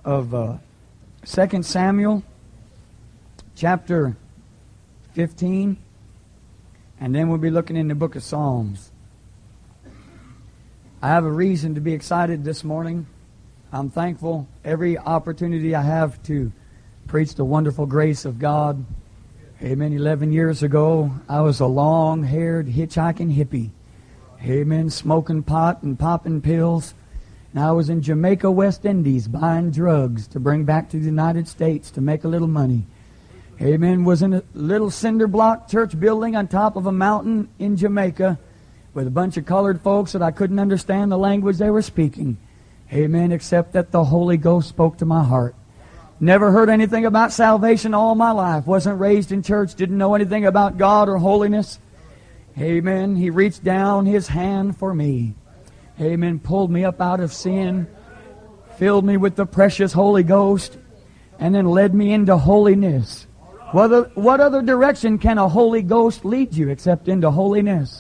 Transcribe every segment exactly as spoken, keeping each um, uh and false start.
of uh, Second Samuel, chapter fifteen, and then we'll be looking in the book of Psalms. I have a reason to be excited this morning. I'm thankful every opportunity I have to preach the wonderful grace of God. Amen. Eleven years ago, I was a long-haired hitchhiking hippie. Amen. Smoking pot and popping pills. And I was in Jamaica, West Indies, buying drugs to bring back to the United States to make a little money. Amen. Was in a little cinder block church building on top of a mountain in Jamaica with a bunch of colored folks that I couldn't understand the language they were speaking. Amen. Except that the Holy Ghost spoke to my heart. Never heard anything about salvation all my life. Wasn't raised in church. Didn't know anything about God or holiness. Amen. He reached down His hand for me. Amen. Pulled me up out of sin. Filled me with the precious Holy Ghost. And then led me into holiness. What other, what other direction can a Holy Ghost lead you except into holiness?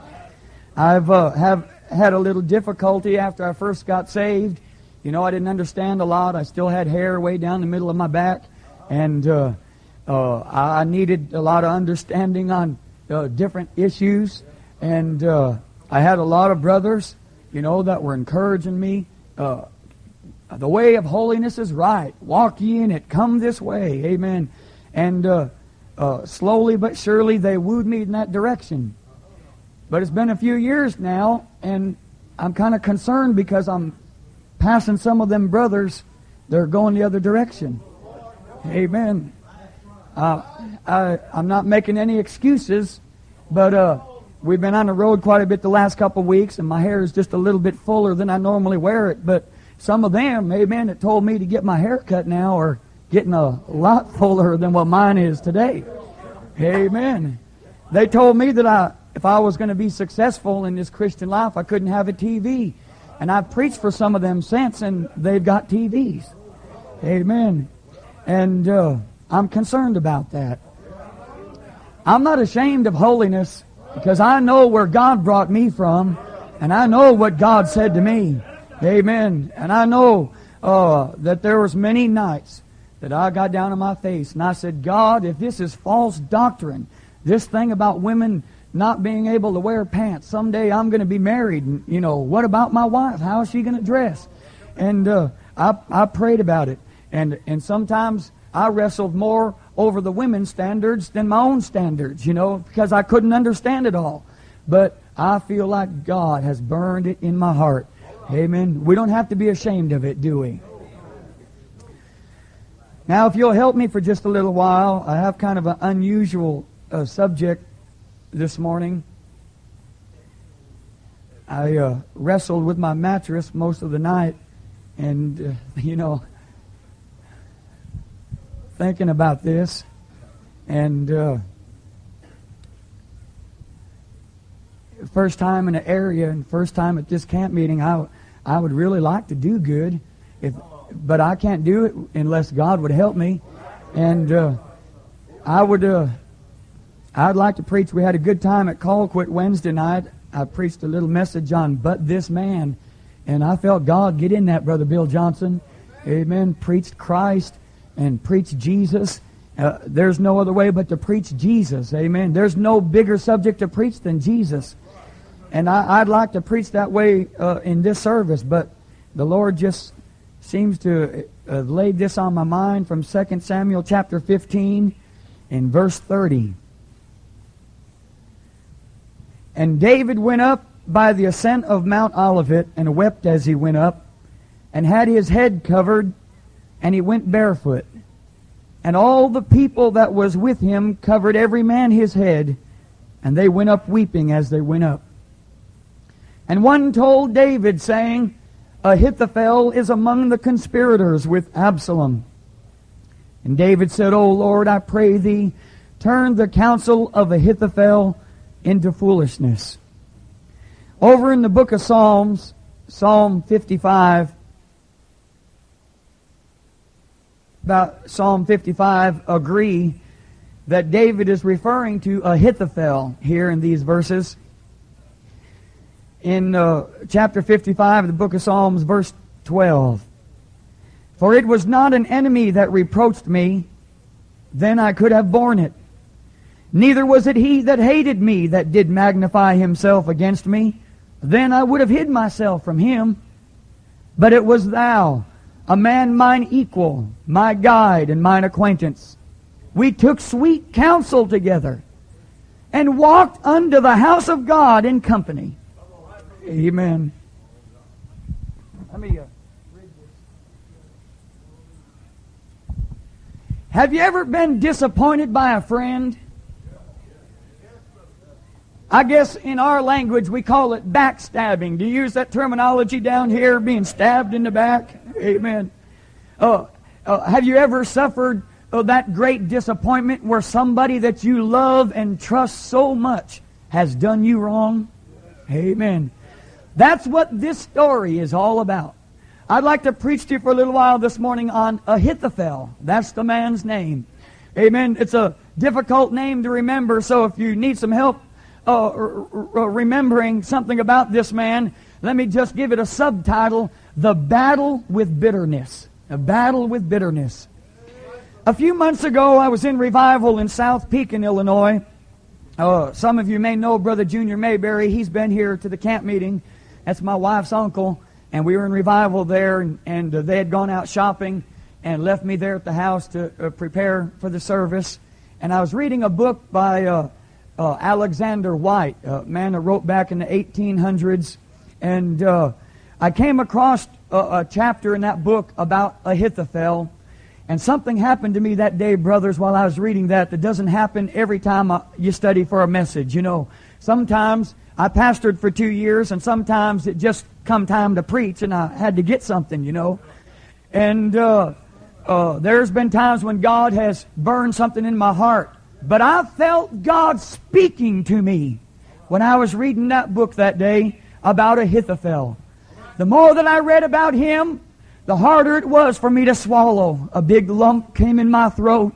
I've uh, have had a little difficulty after I first got saved. You know, I didn't understand a lot. I still had hair way down the middle of my back. And uh, uh, I needed a lot of understanding on uh, different issues. And uh, I had a lot of brothers, you know, that were encouraging me. Uh, the way of holiness is right. Walk ye in it. Come this way. Amen. And uh, uh, slowly but surely they wooed me in that direction. But it's been a few years now, and I'm kind of concerned because I'm passing some of them brothers, they're going the other direction. Amen. Uh, I, I'm not making any excuses, but uh, we've been on the road quite a bit the last couple of weeks, and my hair is just a little bit fuller than I normally wear it. But some of them, amen, that told me to get my hair cut now are getting a lot fuller than what mine is today. Amen. They told me that I, if I was going to be successful in this Christian life, I couldn't have a T V. And I've preached for some of them since, and they've got T Vs. Amen. And uh, I'm concerned about that. I'm not ashamed of holiness because I know where God brought me from, and I know what God said to me. Amen. And I know uh, that there was many nights that I got down on my face, and I said, God, if this is false doctrine, this thing about women not being able to wear pants. Someday I'm going to be married, and, you know, what about my wife? How is she going to dress? And uh, I, I prayed about it. And, and sometimes I wrestled more over the women's standards than my own standards, you know, because I couldn't understand it all. But I feel like God has burned it in my heart. Amen. We don't have to be ashamed of it, do we? Now, if you'll help me for just a little while, I have kind of an unusual uh, subject this morning. I uh, wrestled with my mattress most of the night, and uh, you know, thinking about this, and uh, first time in an area and first time at this camp meeting, I I would really like to do good, if but I can't do it unless God would help me, and uh, I would. Uh, I'd like to preach. We had a good time at Colquitt Wednesday night. I preached a little message on "But This Man," and I felt God get in that, Brother Bill Johnson. Amen. Preached Christ and preached Jesus. Uh, there's no other way but to preach Jesus. Amen. There's no bigger subject to preach than Jesus. And I, I'd like to preach that way uh, in this service, but the Lord just seems to have laid this on my mind from Second Samuel chapter fifteen in verse thirty. And David went up by the ascent of Mount Olivet, and wept as he went up, and had his head covered, and he went barefoot. And all the people that was with him covered every man his head, and they went up weeping as they went up. And one told David, saying, Ahithophel is among the conspirators with Absalom. And David said, O Lord, I pray thee, turn the counsel of Ahithophel into foolishness. Over in the book of Psalms, Psalm fifty-five, about Psalm fifty-five agree that David is referring to Ahithophel here in these verses. In uh, chapter fifty-five of the book of Psalms, verse twelve. For it was not an enemy that reproached me, then I could have borne it. Neither was it he that hated me that did magnify himself against me, then I would have hid myself from him. But it was thou, a man mine equal, my guide and mine acquaintance. We took sweet counsel together, and walked unto the house of God in company. Amen. Let me uh, read this. Have you ever been disappointed by a friend? I guess in our language we call it backstabbing. Do you use that terminology down here, being stabbed in the back? Amen. Uh, uh, have you ever suffered uh, that great disappointment where somebody that you love and trust so much has done you wrong? Amen. That's what this story is all about. I'd like to preach to you for a little while this morning on Ahithophel. That's the man's name. Amen. It's a difficult name to remember, so if you need some help uh, remembering something about this man, let me just give it a subtitle: The Battle with Bitterness. A battle with bitterness. A few months ago, I was in revival in South Pekin, Illinois. Uh, some of you may know Brother Junior Mayberry. He's been here to the camp meeting. That's my wife's uncle. And we were in revival there, and, and uh, they had gone out shopping and left me there at the house to uh, prepare for the service. And I was reading a book by uh, uh, Alexander White, a man that wrote back in the eighteen hundreds. And uh, I came across a, a chapter in that book about Ahithophel. And something happened to me that day, brothers, while I was reading that, that doesn't happen every time I, you study for a message. You know, sometimes I pastored for two years, and sometimes it just come time to preach, and I had to get something, you know. And uh, uh, there's been times when God has burned something in my heart. But I felt God speaking to me when I was reading that book that day about Ahithophel. The more that I read about him, the harder it was for me to swallow. A big lump came in my throat.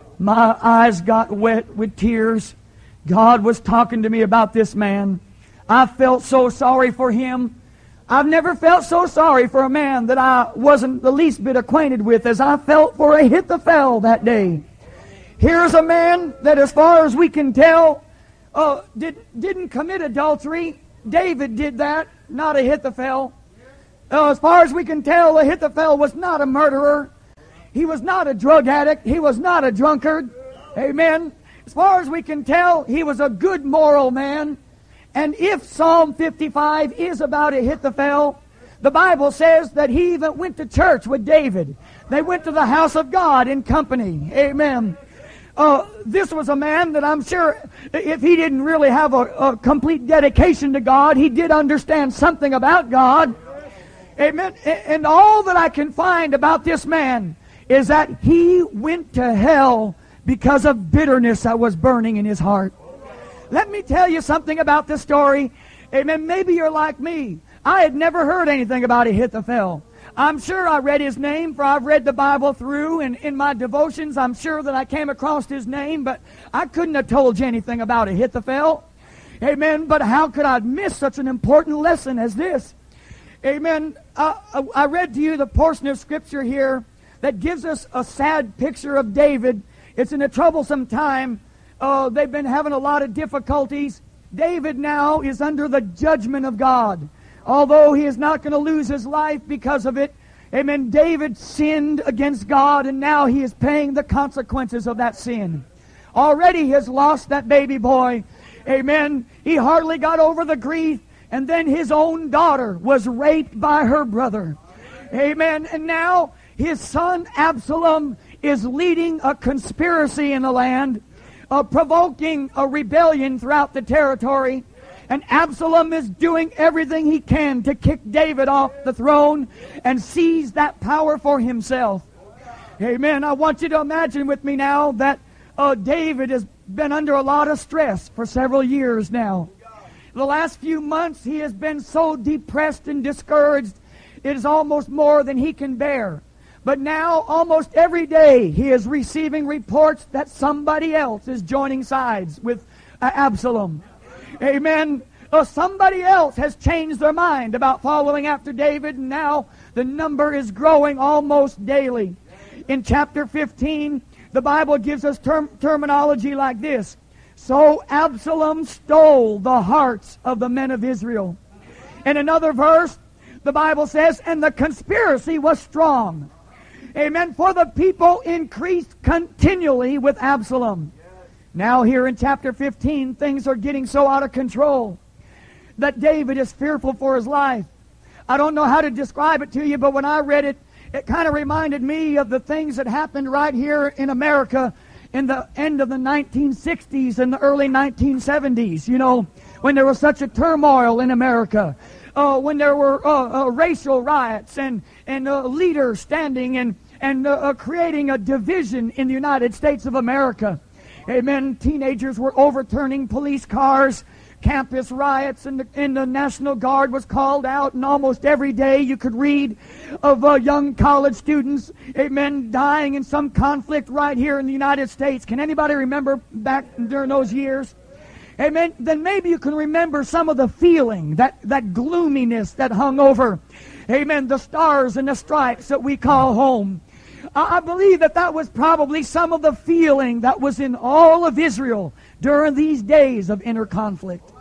My eyes got wet with tears. God was talking to me about this man. I felt so sorry for him. I've never felt so sorry for a man that I wasn't the least bit acquainted with as I felt for Ahithophel that day. Here's a man that, as far as we can tell, uh, did, didn't commit adultery. David did that, not Ahithophel. Uh, as far as we can tell, Ahithophel was not a murderer. He was not a drug addict. He was not a drunkard. Amen. As far as we can tell, he was a good moral man. And if Psalm fifty-five is about Ahithophel, the Bible says that he even went to church with David. They went to the house of God in company. Amen. Uh, this was a man that I'm sure, if he didn't really have a, a complete dedication to God, he did understand something about God. Amen. And all that I can find about this man is that he went to hell because of bitterness that was burning in his heart. Let me tell you something about this story. Amen. Maybe you're like me. I had never heard anything about Ahithophel. I'm sure I read his name, for I've read the Bible through, and in my devotions I'm sure that I came across his name, but I couldn't have told you anything about Ahithophel. Amen. But how could I miss such an important lesson as this? Amen. Uh, I read to you the portion of Scripture here that gives us a sad picture of David. It's in a troublesome time. Uh, they've been having a lot of difficulties. David now is under the judgment of God. Although he is not going to lose his life because of it. Amen. David sinned against God, and now he is paying the consequences of that sin. Already he has lost that baby boy. Amen. He hardly got over the grief. And then his own daughter was raped by her brother. Amen. And now his son Absalom is leading a conspiracy in the land, uh, provoking a rebellion throughout the territory. And Absalom is doing everything he can to kick David off the throne and seize that power for himself. Amen. I want you to imagine with me now that uh, David has been under a lot of stress for several years now. The last few months he has been so depressed and discouraged, it is almost more than he can bear. But now, almost every day, he is receiving reports that somebody else is joining sides with uh, Absalom. Amen. Uh, somebody else has changed their mind about following after David, and now the number is growing almost daily. In chapter fifteen, the Bible gives us term, terminology like this. So Absalom stole the hearts of the men of Israel. In another verse, the Bible says, and the conspiracy was strong. Amen. For the people increased continually with Absalom. Now here in chapter fifteen, things are getting so out of control that David is fearful for his life. I don't know how to describe it to you, but when I read it, it kind of reminded me of the things that happened right here in America in the end of the nineteen sixties and the early nineteen seventies, you know, when there was such a turmoil in America, uh, when there were uh, uh, racial riots and, and uh, leaders standing and, and uh, uh, creating a division in the United States of America. Amen. Teenagers were overturning police cars, campus riots, and the, and the National Guard was called out, and almost every day you could read of uh, young college students, amen, dying in some conflict right here in the United States. Can anybody remember back during those years? Amen. Then maybe you can remember some of the feeling, that, that gloominess that hung over, amen, the stars and the stripes that we call home. I believe that that was probably some of the feeling that was in all of Israel during these days of inner conflict.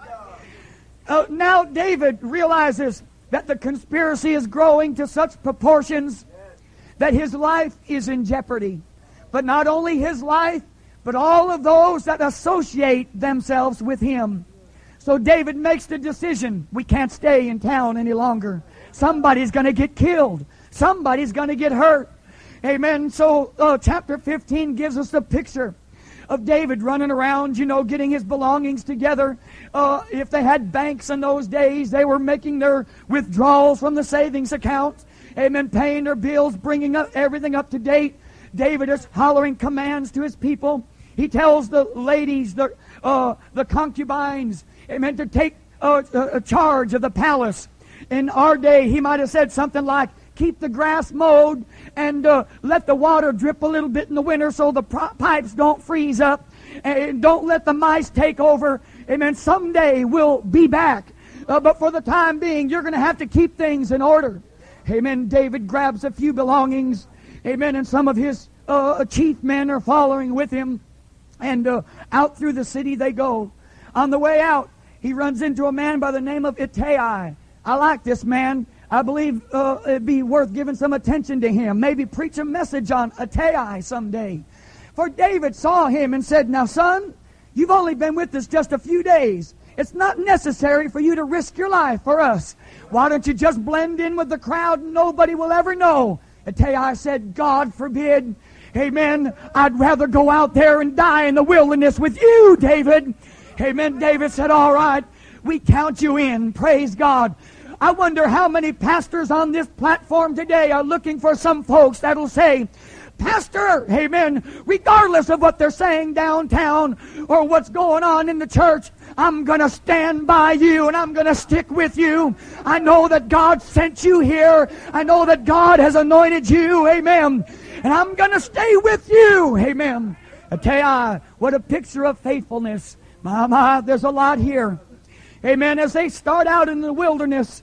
Uh, now David realizes that the conspiracy is growing to such proportions that his life is in jeopardy. But not only his life, but all of those that associate themselves with him. So David makes the decision, we can't stay in town any longer. Somebody's going to get killed. Somebody's going to get hurt. Amen. So uh, chapter fifteen gives us a picture of David running around, you know, getting his belongings together. Uh, if they had banks in those days, they were making their withdrawals from the savings account. Amen. Paying their bills, bringing up everything up to date. David is hollering commands to his people. He tells the ladies, the uh, the concubines, amen, to take uh, a charge of the palace. In our day, he might have said something like, keep the grass mowed and uh, let the water drip a little bit in the winter so the pro- pipes don't freeze up. And don't let the mice take over. Amen. Someday we'll be back. Uh, but for the time being, you're going to have to keep things in order. Amen. David grabs a few belongings. Amen. And some of his uh, chief men are following with him. And uh, out through the city they go. On the way out, he runs into a man by the name of Ittai. I like this man. I believe uh, it'd be worth giving some attention to him. Maybe preach a message on Ittai someday. For David saw him and said, now son, you've only been with us just a few days. It's not necessary for you to risk your life for us. Why don't you just blend in with the crowd and nobody will ever know? Ittai said, God forbid. Amen. I'd rather go out there and die in the wilderness with you, David. Amen. David said, all right, we count you in. Praise God. I wonder how many pastors on this platform today are looking for some folks that'll say, Pastor, amen, regardless of what they're saying downtown or what's going on in the church, I'm going to stand by you and I'm going to stick with you. I know that God sent you here. I know that God has anointed you, amen, and I'm going to stay with you, amen. I tell you, what a picture of faithfulness. My, my, there's a lot here. Amen. As they start out in the wilderness,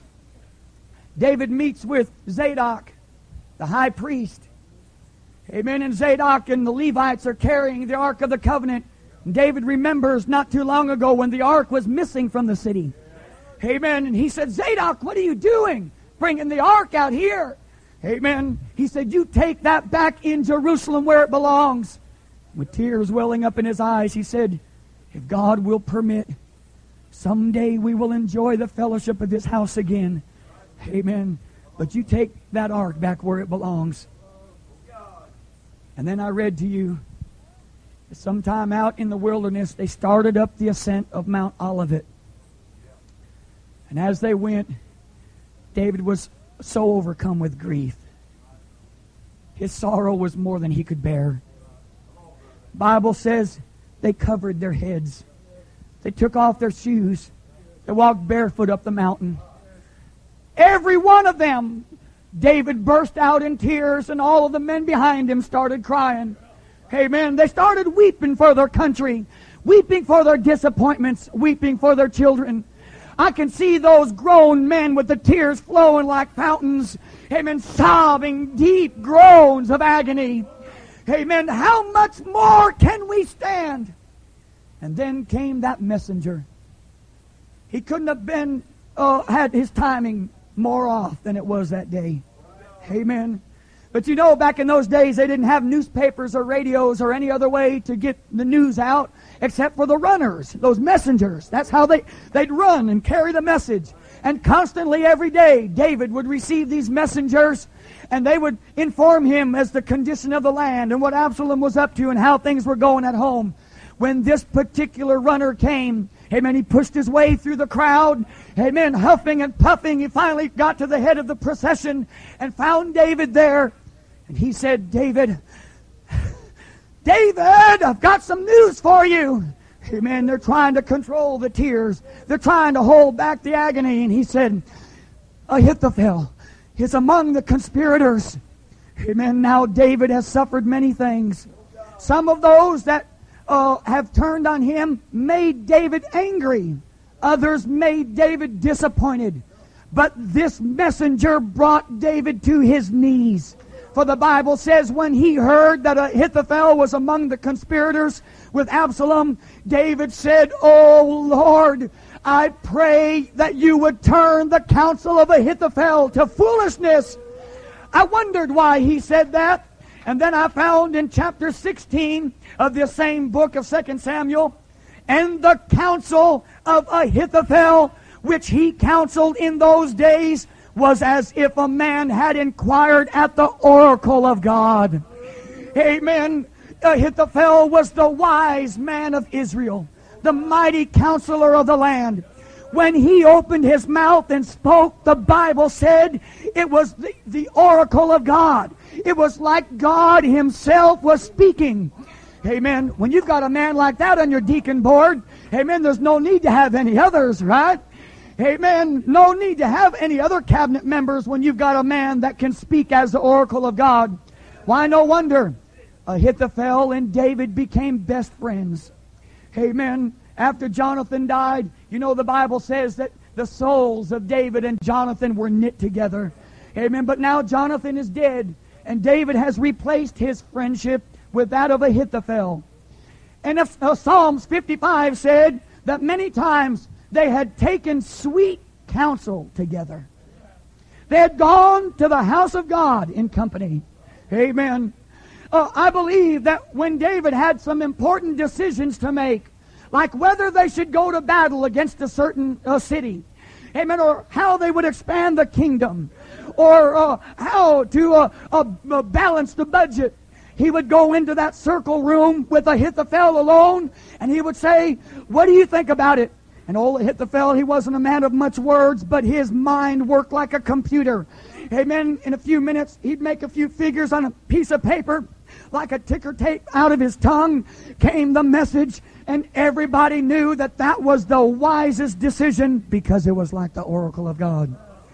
David meets with Zadok, the high priest. Amen. And Zadok and the Levites are carrying the Ark of the Covenant. And David remembers not too long ago when the Ark was missing from the city. Amen. And he said, Zadok, what are you doing? Bringing the Ark out here. Amen. He said, you take that back in Jerusalem where it belongs. With tears welling up in his eyes, he said, if God will permit, someday we will enjoy the fellowship of this house again. Amen. But you take that ark back where it belongs. And then I read to you, sometime out in the wilderness, they started up the ascent of Mount Olivet. And as they went, David was so overcome with grief. His sorrow was more than he could bear. The Bible says they covered their heads. They took off their shoes. They walked barefoot up the mountain. Every one of them, David burst out in tears, and all of the men behind him started crying. Amen. They started weeping for their country, weeping for their disappointments, weeping for their children. I can see those grown men with the tears flowing like fountains. Amen. Sobbing deep groans of agony. Amen. How much more can we stand? And then came that messenger. He couldn't have been, uh, had his timing more off than it was that day. Amen. But you know, back in those days, they didn't have newspapers or radios or any other way to get the news out except for the runners, those messengers. That's how they, they'd run and carry the message. And constantly every day, David would receive these messengers, and they would inform him as the condition of the land and what Absalom was up to and how things were going at home. When this particular runner came, amen, he pushed his way through the crowd, amen, huffing and puffing. He finally got to the head of the procession and found David there. And he said, David, David, I've got some news for you. Amen. They're trying to control the tears. They're trying to hold back the agony. And he said, Ahithophel is among the conspirators. Amen. Now David has suffered many things. Some of those that uh, have turned on him made David angry. Others made David disappointed. But this messenger brought David to his knees. For the Bible says when he heard that Ahithophel was among the conspirators with Absalom, David said, Oh Lord, I pray that you would turn the counsel of Ahithophel to foolishness. I wondered why he said that. And then I found in chapter sixteen of this same book of Second Samuel, and the counsel of Ahithophel, which he counseled in those days, was as if a man had inquired at the oracle of God. Amen. Ahithophel was the wise man of Israel, the mighty counselor of the land. When he opened his mouth and spoke, the Bible said it was the, the oracle of God. It was like God himself was speaking. Amen. When you've got a man like that on your deacon board, amen, there's no need to have any others, right? Amen. No need to have any other cabinet members when you've got a man that can speak as the oracle of God. Why, no wonder Ahithophel and David became best friends. Amen. After Jonathan died, you know the Bible says that the souls of David and Jonathan were knit together. Amen. But now Jonathan is dead, and David has replaced his friendship with that of Ahithophel. And if, uh, Psalms fifty-five said that many times they had taken sweet counsel together. They had gone to the house of God in company. Amen. Uh, I believe that when David had some important decisions to make, like whether they should go to battle against a certain uh, city, amen, or how they would expand the kingdom, or uh, how to uh, uh, uh, balance the budget, he would go into that circle room with Ahithophel alone, and he would say, what do you think about it? And old Ahithophel, he wasn't a man of much words, but his mind worked like a computer. Amen. In a few minutes, he'd make a few figures on a piece of paper. Like a ticker tape out of his tongue came the message, and everybody knew that that was the wisest decision because it was like the oracle of God.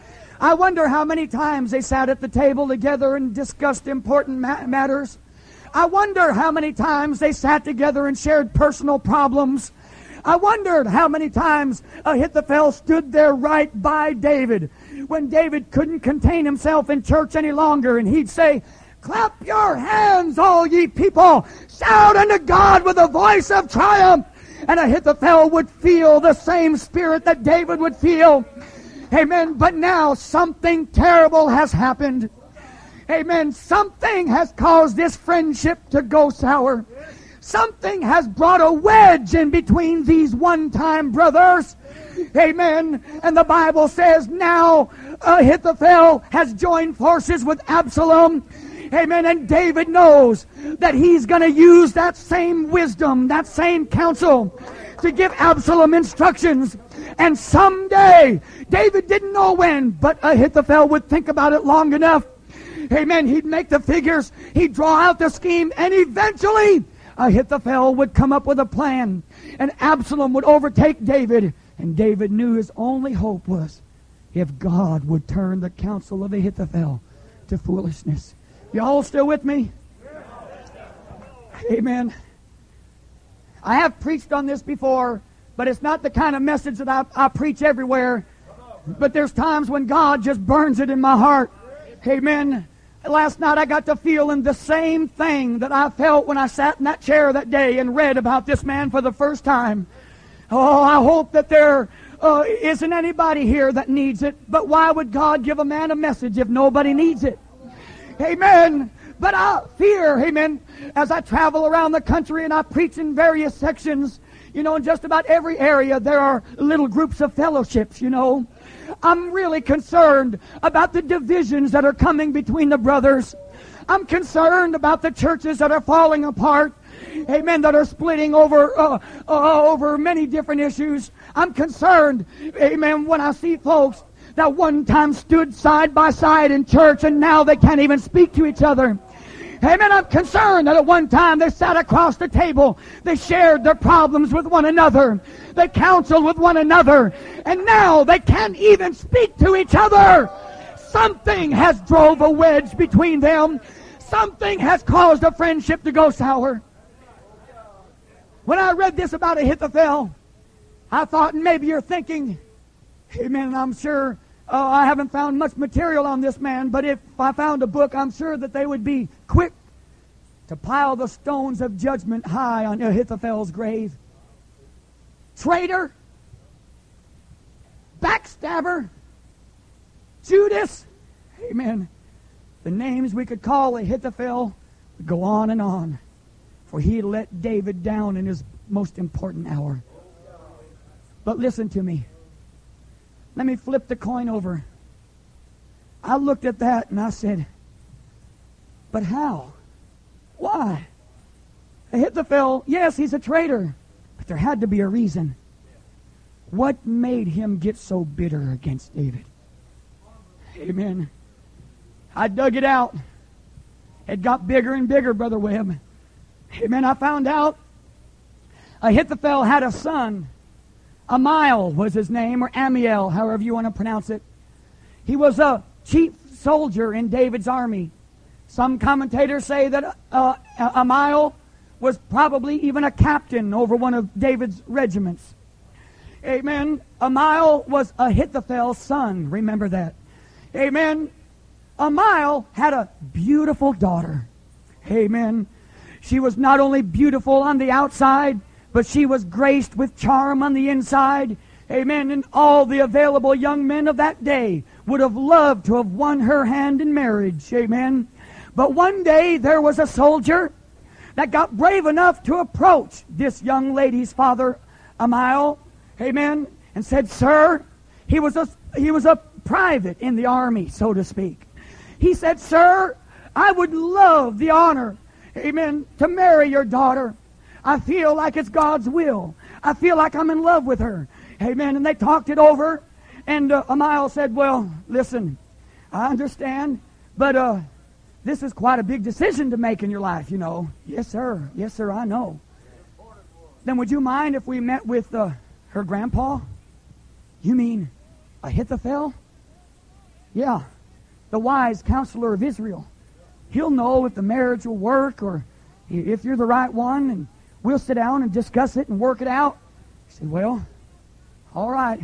I wonder how many times they sat at the table together and discussed important ma- matters. I wonder how many times they sat together and shared personal problems. I wondered how many times Ahithophel stood there right by David when David couldn't contain himself in church any longer, and he'd say, clap your hands, all ye people. Shout unto God with a voice of triumph. And Ahithophel would feel the same spirit that David would feel. Amen. But now something terrible has happened. Amen. Something has caused this friendship to go sour. Something has brought a wedge in between these one-time brothers. Amen. And the Bible says now Ahithophel has joined forces with Absalom. Amen. And David knows that he's going to use that same wisdom, that same counsel to give Absalom instructions. And someday, David didn't know when, but Ahithophel would think about it long enough. Amen. He'd make the figures. He'd draw out the scheme. And eventually, Ahithophel would come up with a plan. And Absalom would overtake David. And David knew his only hope was if God would turn the counsel of Ahithophel to foolishness. Y'all still with me? Amen. I have preached on this before, But it's not the kind of message that I, I preach everywhere. But there's times when God just burns it in my heart. Amen. Last night I got to feeling the same thing that I felt when I sat in that chair that day and read about this man for the first time. Oh, I hope that there uh, isn't anybody here that needs it. But why would God give a man a message if nobody needs it? Amen. But I fear, amen, as I travel around the country and I preach in various sections, you know, in just about every area there are little groups of fellowships, you know. I'm really concerned about the divisions that are coming between the brothers. I'm concerned about the churches that are falling apart. Amen, that are splitting over uh, uh, over many different issues. I'm concerned, amen, when I see folks that one time stood side by side in church and now they can't even speak to each other. Amen. I'm concerned that at one time they sat across the table. They shared their problems with one another. They counseled with one another. And now they can't even speak to each other. Something has drove a wedge between them. Something has caused a friendship to go sour. When I read this about Ahithophel, I thought, maybe you're thinking, amen, I'm sure uh, I haven't found much material on this man, but if I found a book, I'm sure that they would be quick to pile the stones of judgment high on Ahithophel's grave. Traitor, backstabber, Judas, amen. The names we could call Ahithophel would go on and on, for he let David down in his most important hour. But listen to me. Let me flip the coin over. I looked at that and I said, but how? Why? Ahithophel, yes, he's a traitor, but there had to be a reason. What made him get so bitter against David? Amen. I dug it out. It got bigger and bigger, Brother Webb. Amen. I found out Ahithophel had a son. Amiel was his name, or Amiel, however you want to pronounce it. He was a chief soldier in David's army. Some commentators say that uh, Amiel was probably even a captain over one of David's regiments. Amen. Amiel was Ahithophel's son. Remember that. Amen. Amiel had a beautiful daughter. Amen. She was not only beautiful on the outside, but she was graced with charm on the inside. Amen. And all the available young men of that day would have loved to have won her hand in marriage. Amen. But one day there was a soldier that got brave enough to approach this young lady's father, Amiel. Amen. And said, sir, he was a, he was a private in the army, so to speak. He said, sir, I would love the honor, amen, to marry your daughter. I feel like it's God's will. I feel like I'm in love with her. Amen. And they talked it over. And uh, Amiel said, well, listen, I understand, but uh, this is quite a big decision to make in your life, you know. Yes, sir. Yes, sir, I know. Then would you mind if we met with uh, her grandpa? You mean Ahithophel? Yeah, the wise counselor of Israel. He'll know if the marriage will work or if you're the right one, and we'll sit down and discuss it and work it out. He said, well, all right.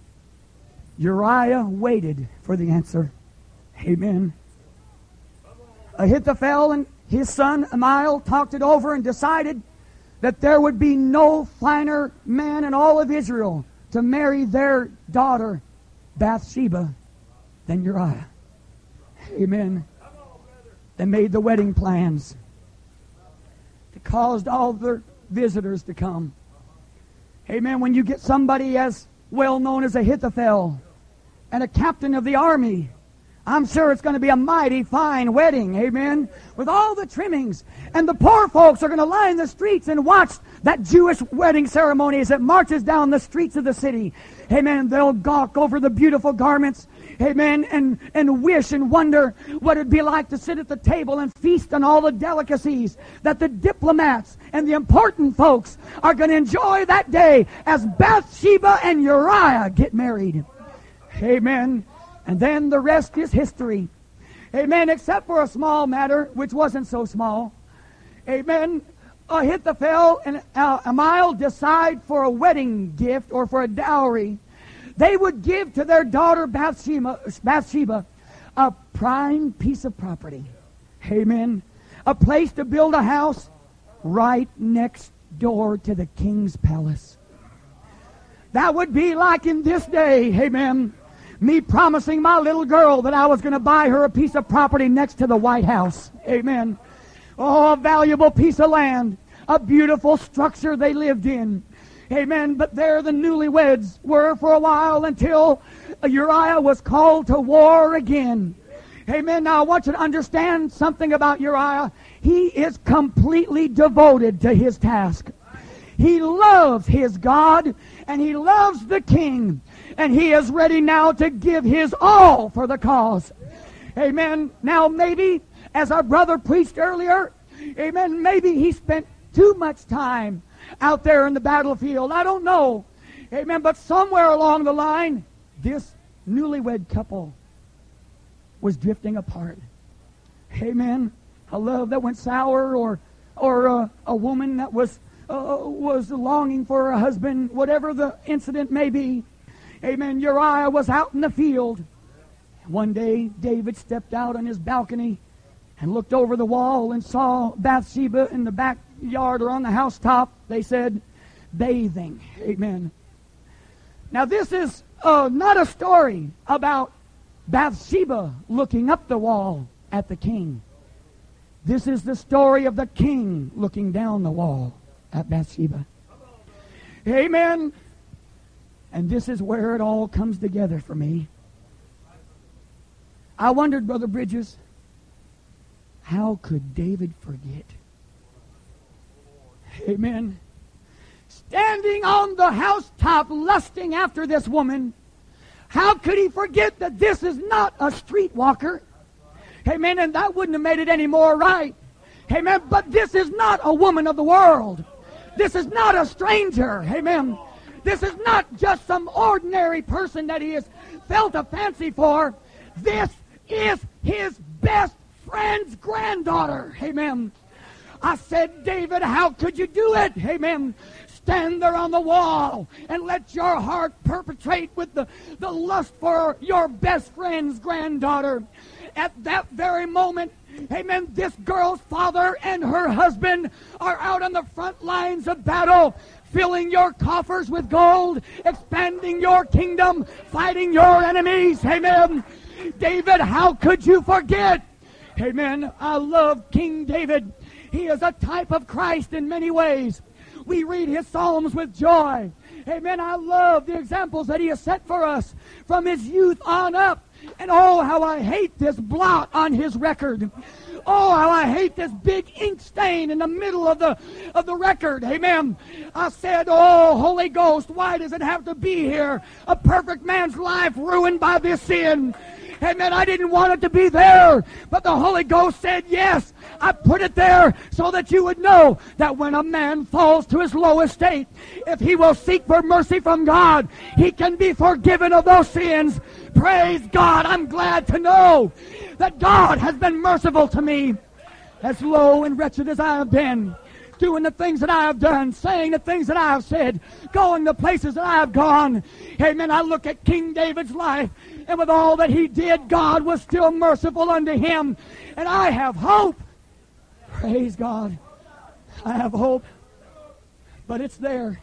Uriah waited for the answer. Amen. Ahithophel and his son Amiel talked it over and decided that there would be no finer man in all of Israel to marry their daughter Bathsheba than Uriah. Amen. They made the wedding plans. It caused all their visitors to come. Amen. When you get somebody as well known as Ahithophel and a captain of the army, I'm sure it's going to be a mighty fine wedding, amen, with all the trimmings. And the poor folks are going to line the streets and watch that Jewish wedding ceremony as it marches down the streets of the city. Amen. They'll gawk over the beautiful garments, amen, and, and wish and wonder what it'd be like to sit at the table and feast on all the delicacies that the diplomats and the important folks are going to enjoy that day as Bathsheba and Uriah get married. Amen. And then the rest is history. Amen. Except for a small matter, which wasn't so small. Amen. Ahithophel and uh, Amiel decide for a wedding gift or for a dowry, they would give to their daughter Bathsheba, Bathsheba a prime piece of property. Amen. A place to build a house right next door to the king's palace. That would be like in this day, amen, me promising my little girl that I was going to buy her a piece of property next to the White House. Amen. Oh, a valuable piece of land. A beautiful structure they lived in. Amen. But there the newlyweds were for a while until Uriah was called to war again. Amen. Now I want you to understand something about Uriah. He is completely devoted to his task. He loves his God and he loves the king. And he is ready now to give his all for the cause. Amen. Now maybe, as our brother preached earlier, amen, maybe he spent too much time out there in the battlefield. I don't know. Amen. But somewhere along the line, this newlywed couple was drifting apart. Amen. A love that went sour, or or uh, a woman that was uh, was longing for a husband, whatever the incident may be. Amen. Uriah was out in the field. One day, David stepped out on his balcony and looked over the wall and saw Bathsheba in the backyard or on the housetop. They said, bathing. Amen. Now, this is uh, not a story about Bathsheba looking up the wall at the king. This is the story of the king looking down the wall at Bathsheba. Amen. And this is where it all comes together for me. I wondered, Brother Bridges, how could David forget? Amen. Standing on the housetop lusting after this woman, how could he forget that this is not a streetwalker? Amen. And that wouldn't have made it any more right. Amen. But this is not a woman of the world. This is not a stranger. Amen. This is not just some ordinary person that he has felt a fancy for. This is his best friend's granddaughter. Amen. I said, David, how could you do it? Amen. Stand there on the wall and let your heart perpetrate with the, the lust for your best friend's granddaughter. At that very moment, amen, this girl's father and her husband are out on the front lines of battle, filling your coffers with gold, expanding your kingdom, fighting your enemies. Amen. David, how could you forget? Amen. I love King David. He is a type of Christ in many ways. We read his Psalms with joy. Amen. I love the examples that he has set for us from his youth on up. And oh, how I hate this blot on his record. Oh, how I hate this big ink stain in the middle of the of the record. Amen. I said, oh, Holy Ghost, why does it have to be here? A perfect man's life ruined by this sin. Amen. I didn't want it to be there. But the Holy Ghost said, yes, I put it there so that you would know that when a man falls to his lowest state, if he will seek for mercy from God, he can be forgiven of those sins. Praise God. I'm glad to know that God has been merciful to me. As low and wretched as I have been, doing the things that I have done, saying the things that I have said, going the places that I have gone. Amen. I look at King David's life, and with all that he did, God was still merciful unto him. And I have hope. Praise God. I have hope. But it's there.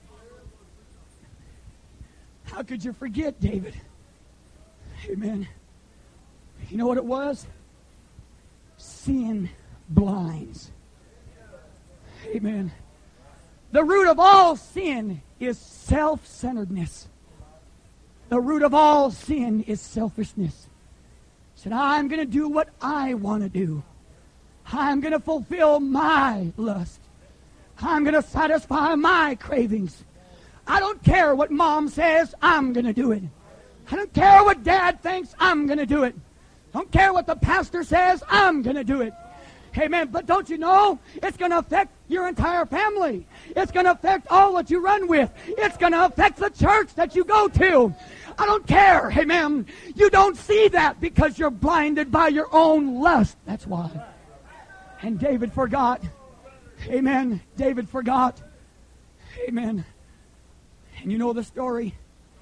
How could you forget, David? Amen. You know what it was? Sin blinds. Amen. The root of all sin is self-centeredness. The root of all sin is selfishness. He said, I'm going to do what I want to do. I'm going to fulfill my lust. I'm going to satisfy my cravings. I don't care what mom says, I'm going to do it. I don't care what dad thinks, I'm going to do it. Don't care what the pastor says, I'm going to do it. Amen. But don't you know, it's going to affect your entire family. It's going to affect all that you run with. It's going to affect the church that you go to. I don't care. Amen. You don't see that because you're blinded by your own lust. That's why. And David forgot. Amen. David forgot. Amen. And you know the story.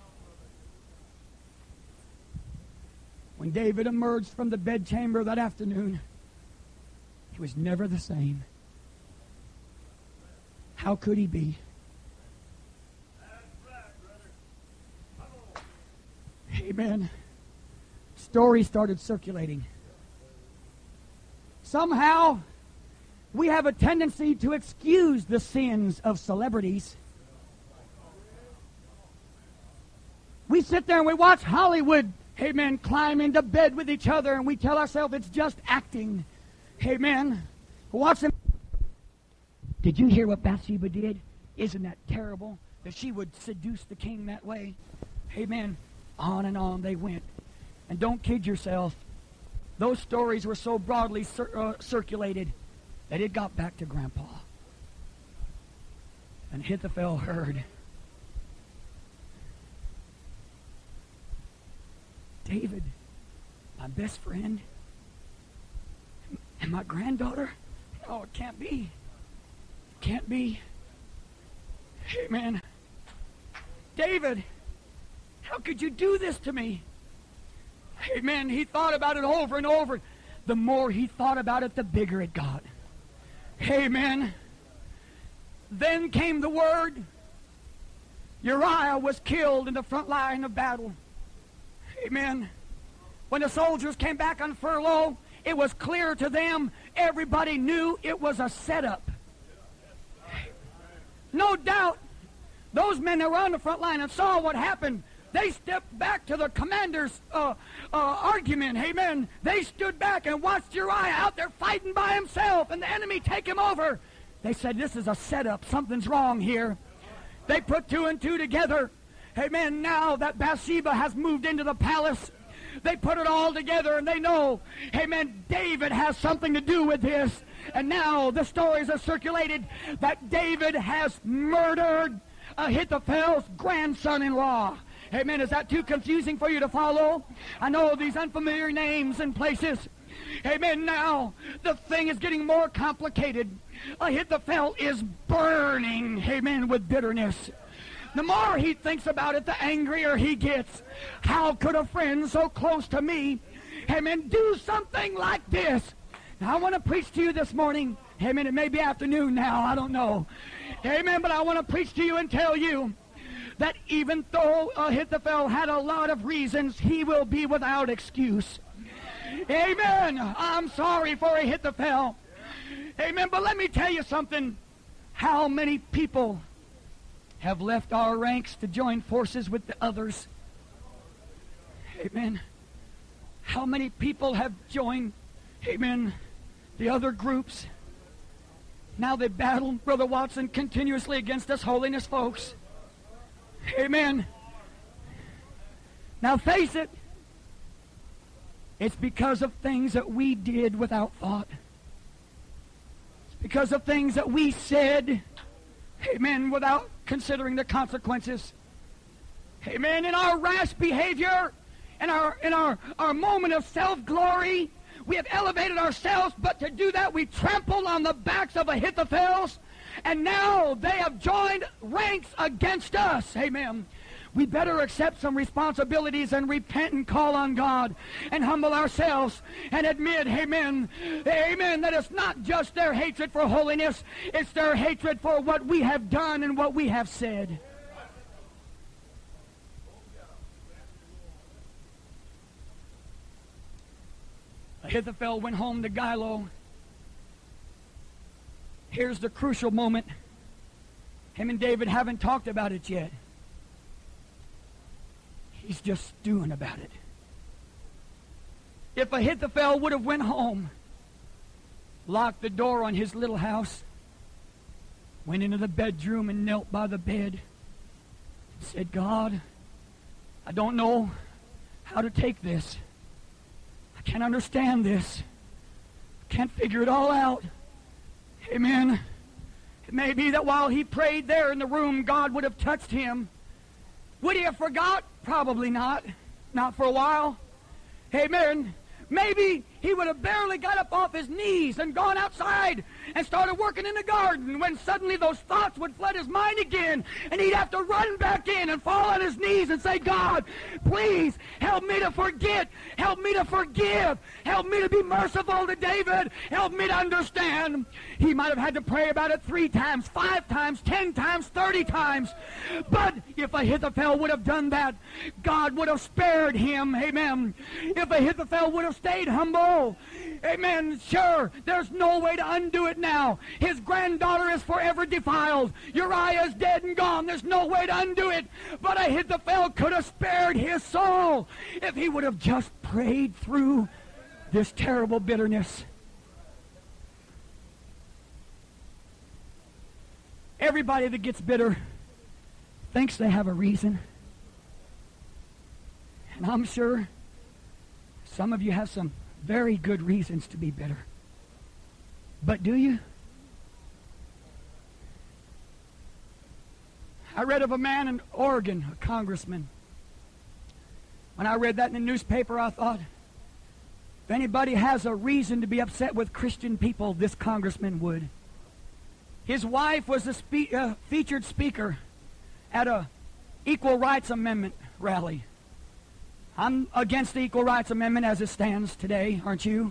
When David emerged from the bedchamber that afternoon, he was never the same. How could he be? Amen. Story started circulating. Somehow, we have a tendency to excuse the sins of celebrities. We sit there and we watch Hollywood, amen, climb into bed with each other, and we tell ourselves it's just acting. Amen. Watch them. Did you hear what Bathsheba did? Isn't that terrible that she would seduce the king that way? Amen. On and on they went. And don't kid yourself. Those stories were so broadly cir- uh, circulated that it got back to Grandpa. And Ahithophel heard. David, my best friend, and my granddaughter? Oh, it can't be. It can't be. Amen. David, how could you do this to me? Amen. He thought about it over and over. The more he thought about it, the bigger it got. Amen. Then came the word. Uriah was killed in the front line of battle. Amen. When the soldiers came back on furlough, it was clear to them, everybody knew it was a setup. No doubt, those men that were on the front line and saw what happened, they stepped back to the commander's uh, uh, argument. Amen. They stood back and watched Uriah out there fighting by himself and the enemy take him over. They said, this is a setup. Something's wrong here. They put two and two together. Amen. Now that Bathsheba has moved into the palace, they put it all together and they know, amen, David has something to do with this. And now the stories are circulated that David has murdered Ahithophel's grandson-in-law. Amen. Is that too confusing for you to follow? I know these unfamiliar names and places. Amen. Now, the thing is getting more complicated. Ahithophel is burning, amen, with bitterness. The more he thinks about it, the angrier he gets. How could a friend so close to me, amen, do something like this? Now, I want to preach to you this morning. Amen. It may be afternoon now. I don't know. Amen. But I want to preach to you and tell you that even though Ahithophel had a lot of reasons, he will be without excuse. Amen. I'm sorry for Ahithophel. Amen. But let me tell you something. How many people have left our ranks to join forces with the others? Amen. How many people have joined, amen, the other groups? Now they battle, Brother Watson, continuously against us holiness folks. Amen. Now face it, it's because of things that we did without thought. It's because of things that we said, amen, without considering the consequences. Amen. In our rash behavior, in our in our, our moment of self-glory, we have elevated ourselves, but to do that we trampled on the backs of Ahithophels, and now they have joined ranks against us. Amen. We better accept some responsibilities and repent and call on God and humble ourselves and admit, amen, amen, that it's not just their hatred for holiness, it's their hatred for what we have done and what we have said. Ahithophel went home to Gilo. Here's the crucial moment. Him and David haven't talked about it yet. He's just stewing about it. If Ahithophel would have went home, locked the door on his little house, went into the bedroom and knelt by the bed, and said, God, I don't know how to take this. I can't understand this. I can't figure it all out. Amen. It may be that while he prayed there in the room, God would have touched him. Would he have forgot? Probably not. Not for a while. Amen. Maybe he would have barely got up off his knees and gone outside and started working in the garden when suddenly those thoughts would flood his mind again, and he'd have to run back in and fall on his knees and say, God, please help me to forget, help me to forgive, help me to be merciful to David, help me to understand. He might have had to pray about it three times, five times, ten times, thirty times, but if Ahithophel would have done that, God would have spared him. Amen. If Ahithophel would have stayed humble, amen, sure, there's no way to undo it now. His granddaughter is forever defiled. Uriah is dead and gone. There's no way to undo it. But Ahithophel could have spared his soul if he would have just prayed through this terrible bitterness. Everybody that gets bitter thinks they have a reason. And I'm sure some of you have some very good reasons to be bitter. But do you? I read of a man in Oregon, a congressman. When I read that in the newspaper, I thought, if anybody has a reason to be upset with Christian people, this congressman would. His wife was a spe- uh, featured speaker at a Equal Rights Amendment rally. I'm against the Equal Rights Amendment as it stands today, aren't you?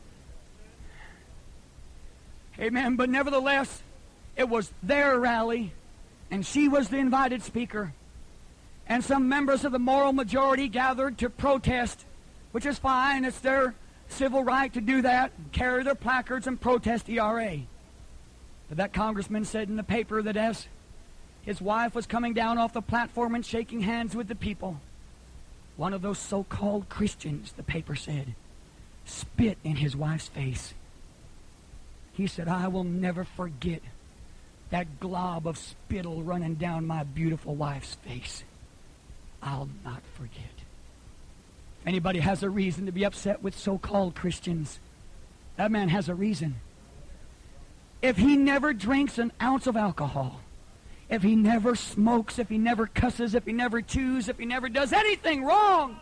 Amen. But nevertheless, it was their rally, and she was the invited speaker. And some members of the moral majority gathered to protest, which is fine. It's their civil right to do that, carry their placards and protest E R A. But that congressman said in the paper that as his wife was coming down off the platform and shaking hands with the people, one of those so-called Christians, the paper said, spit in his wife's face. He said, I will never forget that glob of spittle running down my beautiful wife's face. I'll not forget. If anybody has a reason to be upset with so-called Christians, that man has a reason. If he never drinks an ounce of alcohol, if he never smokes, if he never cusses, if he never chews, if he never does anything wrong,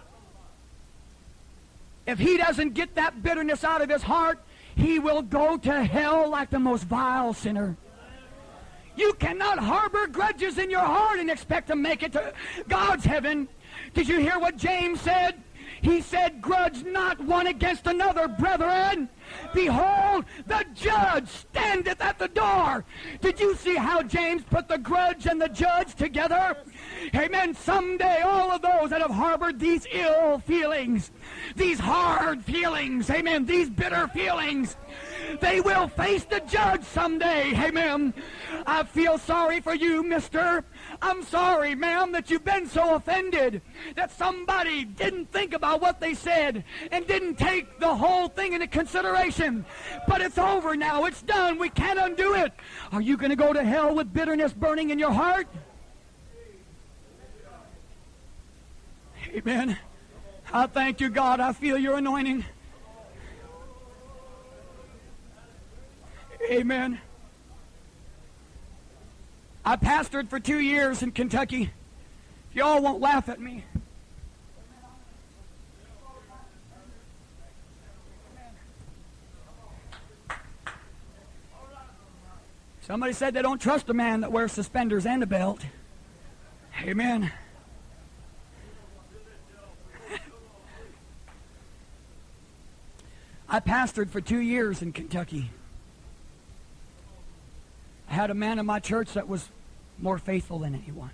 if he doesn't get that bitterness out of his heart, he will go to hell like the most vile sinner. You cannot harbor grudges in your heart and expect to make it to God's heaven. Did you hear what James said? He said, grudge not one against another, brethren. Behold, the judge standeth at the door. Did you see how James put the grudge and the judge together? Amen. Someday all of those that have harbored these ill feelings, these hard feelings, amen, these bitter feelings, they will face the judge someday. Amen. I feel sorry for you, mister. I'm sorry, ma'am, that you've been so offended that somebody didn't think about what they said and didn't take the whole thing into consideration. But it's over now. It's done. We can't undo it. Are you going to go to hell with bitterness burning in your heart? Amen. I thank you, God. I feel your anointing. Amen. I pastored for two years in Kentucky. Y'all won't laugh at me. Somebody said they don't trust a man that wears suspenders and a belt. Amen. I pastored for two years in Kentucky. I had a man in my church that was more faithful than anyone.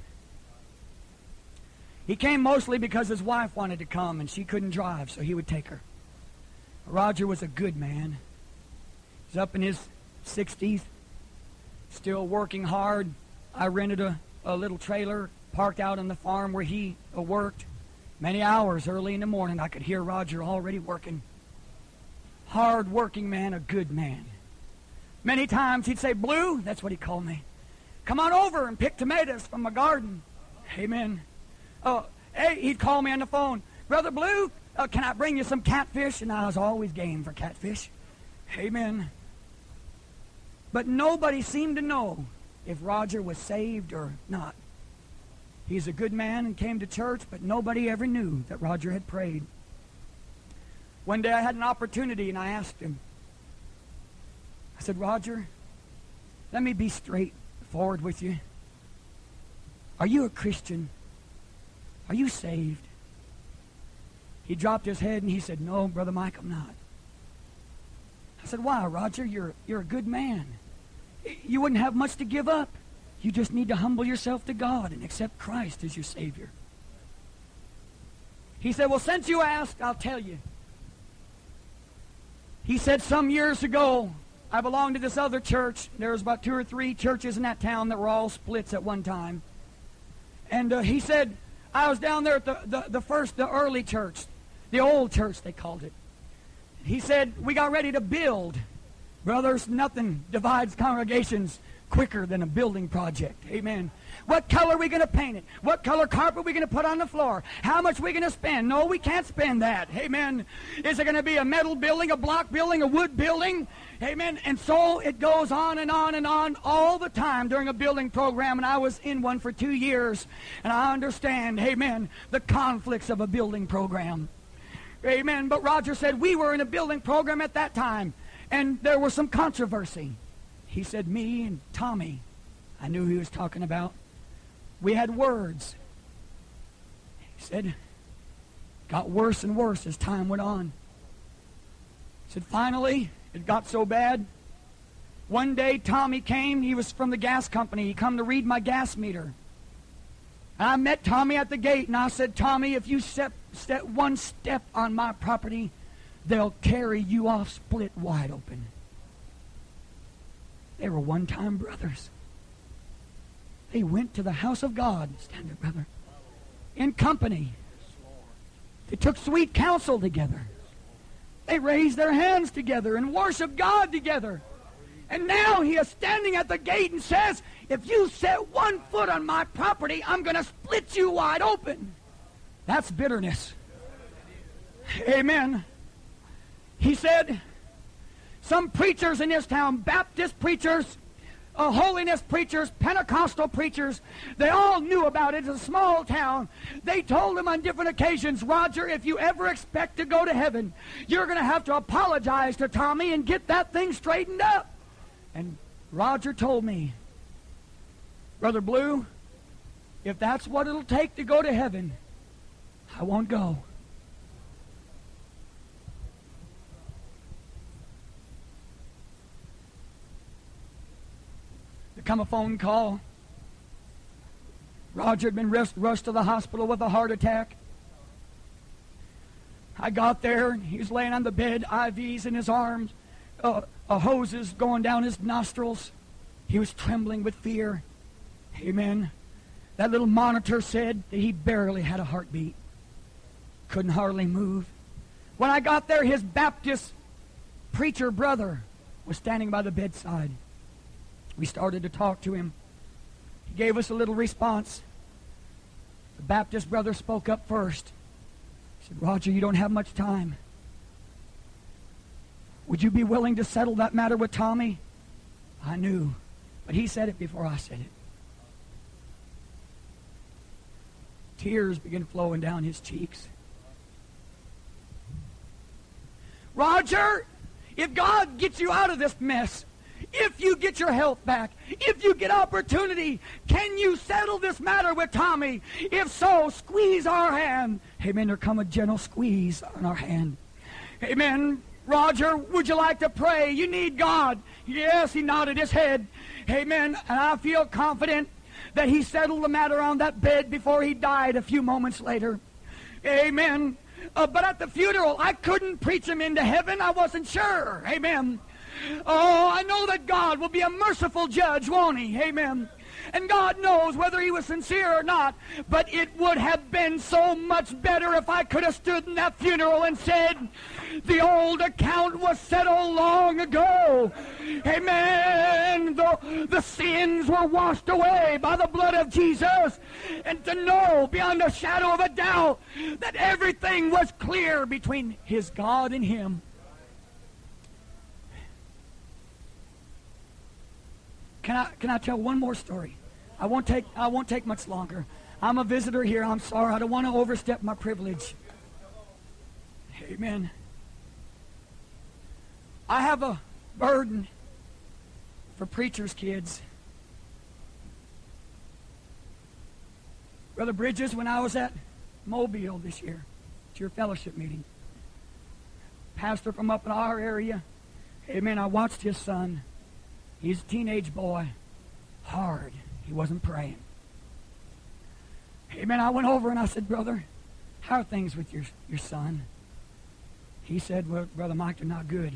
He came mostly because his wife wanted to come and she couldn't drive, so he would take her. Roger was a good man. He's up in his sixties, still working hard. I rented a, a little trailer, parked out on the farm where he uh, worked. Many hours early in the morning, I could hear Roger already working. Hard-working man, a good man. Many times he'd say, Blue, that's what he called me, come on over and pick tomatoes from my garden. Amen. Oh, hey, he'd call me on the phone, Brother Blue, uh, can I bring you some catfish? And I was always game for catfish. Amen. But nobody seemed to know if Roger was saved or not. He's a good man and came to church, but nobody ever knew that Roger had prayed. One day I had an opportunity and I asked him. I said, Roger, let me be straightforward with you. Are you a Christian? Are you saved? He dropped his head and he said, no, Brother Mike, I'm not. I said, why, Roger? You're, you're a good man. You wouldn't have much to give up. You just need to humble yourself to God and accept Christ as your Savior. He said, well, since you asked, I'll tell you. He said, some years ago, I belonged to this other church. There was about two or three churches in that town that were all splits at one time. And uh, he said, I was down there at the, the, the first, the early church, the old church they called it. He said, we got ready to build. Brothers, nothing divides congregations quicker than a building project. Amen. What color are we going to paint it? What color carpet are we going to put on the floor? How much are we going to spend? No, we can't spend that. Amen. Is it going to be a metal building, a block building, a wood building? Amen. And so it goes on and on and on all the time during a building program. And I was in one for two years. And I understand, amen, the conflicts of a building program. Amen. But Roger said we were in a building program at that time. And there was some controversy. He said, me and Tommy, I knew who he was talking about. We had words. He said, got worse and worse as time went on. He said, finally, it got so bad. One day, Tommy came. He was from the gas company. He come to read my gas meter. And I met Tommy at the gate, and I said, Tommy, if you step, step one step on my property, they'll carry you off split wide open. They were one-time brothers. They went to the house of God, stand there, brother, in company. They took sweet counsel together. They raised their hands together and worshiped God together. And now he is standing at the gate and says, if you set one foot on my property, I'm going to split you wide open. That's bitterness. Amen. He said, some preachers in this town, Baptist preachers, uh, holiness preachers, Pentecostal preachers, they all knew about it. It's a small town. They told him on different occasions, Roger, if you ever expect to go to heaven, you're going to have to apologize to Tommy and get that thing straightened up. And Roger told me, Brother Blue, if that's what it'll take to go to heaven, I won't go. There come a phone call. Roger had been rushed, rushed to the hospital with a heart attack. I got there, and he was laying on the bed, I Vs in his arms, uh, uh, hoses going down his nostrils. He was trembling with fear. Amen. That little monitor said that he barely had a heartbeat. Couldn't hardly move. When I got there, his Baptist preacher brother was standing by the bedside. We started to talk to him. He gave us a little response. The Baptist brother spoke up first. He said, Roger, you don't have much time. Would you be willing to settle that matter with Tommy? I knew, but he said it before I said it. Tears began flowing down his cheeks. Roger, if God gets you out of this mess, if you get your health back, if you get opportunity, can you settle this matter with Tommy? If so, squeeze our hand. Amen. There come a gentle squeeze on our hand. Amen. Roger, would you like to pray? You need God. Yes, he nodded his head. Amen. And I feel confident that he settled the matter on that bed before he died a few moments later. Amen. Uh, but at the funeral, I couldn't preach him into heaven. I wasn't sure. Amen. Oh, I know that God will be a merciful judge, won't he? Amen. And God knows whether he was sincere or not. But it would have been so much better if I could have stood in that funeral and said, the old account was settled long ago. Amen. The, the sins were washed away by the blood of Jesus. And to know beyond a shadow of a doubt that everything was clear between his God and him. Can I, can I tell one more story? I won't take, I won't take much longer. I'm a visitor here. I'm sorry. I don't want to overstep my privilege. Amen. I have a burden for preachers' kids. Brother Bridges, when I was at Mobile this year, at your fellowship meeting, pastor from up in our area, amen, I watched his son. He's a teenage boy. Hard. He wasn't praying. Amen. I went over and I said, brother, how are things with your, your son? He said, well, Brother Mike, they're not good.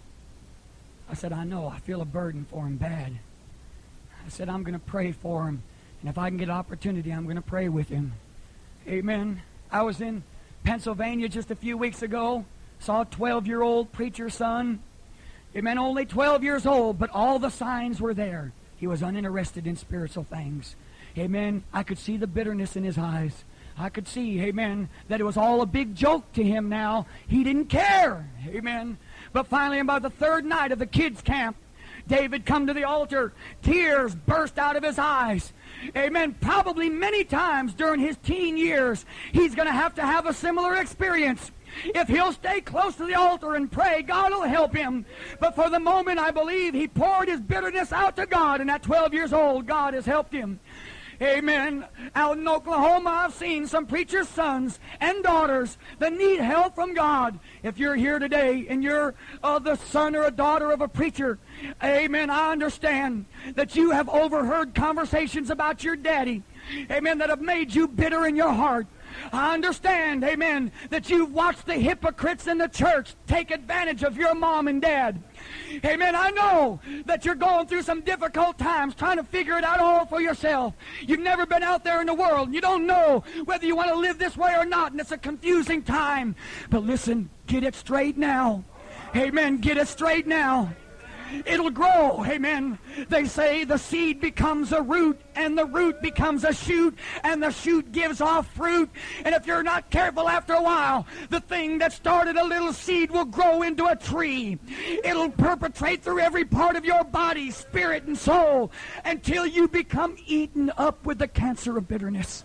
I said, I know. I feel a burden for him bad. I said, I'm going to pray for him. And if I can get an opportunity, I'm going to pray with him. Amen. I was in Pennsylvania just a few weeks ago. Saw a twelve-year-old preacher's son. Amen. Only twelve years old, but all the signs were there. He was uninterested in spiritual things. Amen. I could see the bitterness in his eyes. I could see, amen, that it was all a big joke to him now. He didn't care. Amen. But finally, about the third night of the kids' camp, David come to the altar. Tears burst out of his eyes. Amen. Probably many times during his teen years, he's going to have to have a similar experience. If he'll stay close to the altar and pray, God will help him. But for the moment, I believe he poured his bitterness out to God, and at twelve years old, God has helped him. Amen. Out in Oklahoma, I've seen some preachers' sons and daughters that need help from God. If you're here today and you're uh, the son or a daughter of a preacher, amen, I understand that you have overheard conversations about your daddy, amen, that have made you bitter in your heart. I understand, amen, that you've watched the hypocrites in the church take advantage of your mom and dad. Amen. I know that you're going through some difficult times trying to figure it out all for yourself. You've never been out there in the world. You don't know whether you want to live this way or not, and it's a confusing time. But listen, get it straight now. Amen. Get it straight now. It'll grow. Amen. They say the seed becomes a root, and the root becomes a shoot, and the shoot gives off fruit. And if you're not careful, after a while, the thing that started a little seed will grow into a tree. It'll perpetrate through every part of your body, spirit and soul, until you become eaten up with the cancer of bitterness.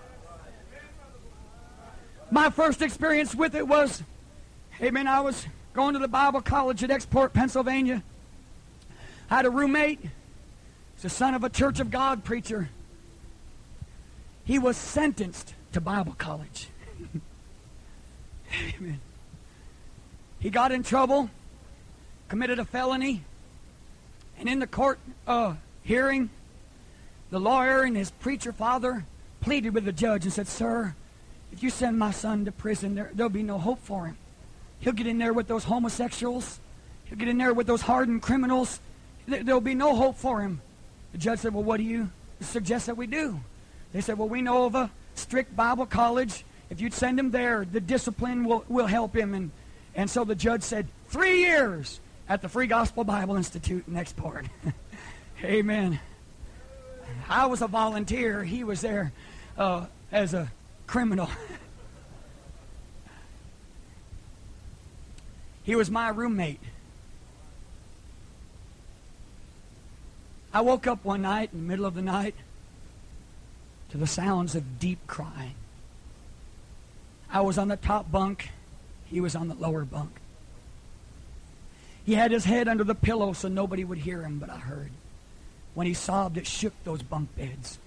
My first experience with it was, amen, I was going to the Bible college at Export, Pennsylvania. I had a roommate. He's the son of a Church of God preacher. He was sentenced to Bible college. Amen. He got in trouble, committed a felony, and in the court uh, hearing, the lawyer and his preacher father pleaded with the judge and said, sir, if you send my son to prison, there, there'll be no hope for him. He'll get in there with those homosexuals. He'll get in there with those hardened criminals. There'll be no hope for him. The judge said, well, what do you suggest that we do? They said, well, we know of a strict Bible college. If you'd send him there, the discipline will, will help him. And, and so the judge said, three years at the Free Gospel Bible Institute in Export. Amen. I was a volunteer. He was there uh, as a criminal. He was my roommate. I woke up one night in the middle of the night to the sounds of deep crying. I was on the top bunk. He was on the lower bunk. He had his head under the pillow so nobody would hear him, but I heard. When he sobbed, it shook those bunk beds.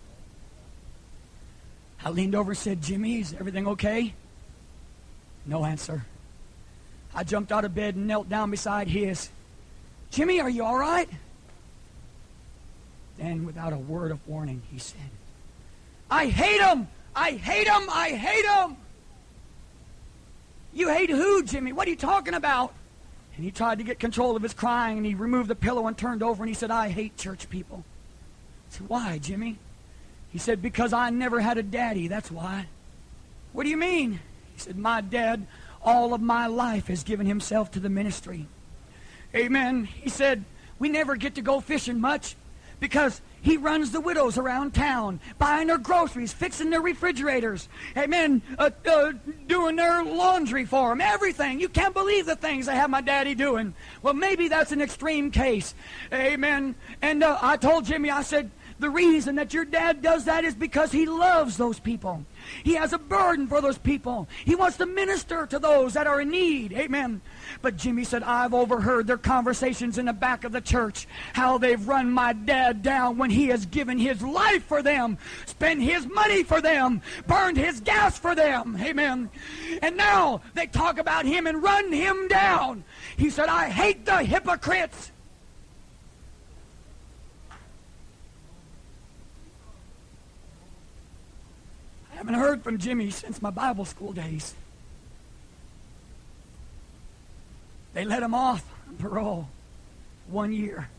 I leaned over and said, Jimmy, is everything okay? No answer. I jumped out of bed and knelt down beside his. Jimmy, are you all right? Then, without a word of warning, he said, I hate him! I hate him! I hate him! You hate who, Jimmy? What are you talking about? And he tried to get control of his crying, and he removed the pillow and turned over, and he said, I hate church people. I said, why, Jimmy? He said, because I never had a daddy, that's why. What do you mean? He said, my dad, all of my life, has given himself to the ministry. Amen. He said, we never get to go fishing much, because he runs the widows around town, buying their groceries, fixing their refrigerators, amen, uh, uh, doing their laundry for them, everything. You can't believe the things I have my daddy doing. Well, maybe that's an extreme case, amen. And uh, I told Jimmy, I said, The reason that your dad does that is because he loves those people. He has a burden for those people. He wants to minister to those that are in need. Amen. But Jimmy said, I've overheard their conversations in the back of the church, how they've run my dad down when he has given his life for them, spent his money for them, burned his gas for them. Amen. And now they talk about him and run him down. He said, I hate the hypocrites. I haven't heard from Jimmy since my Bible school days. They let him off on parole one year.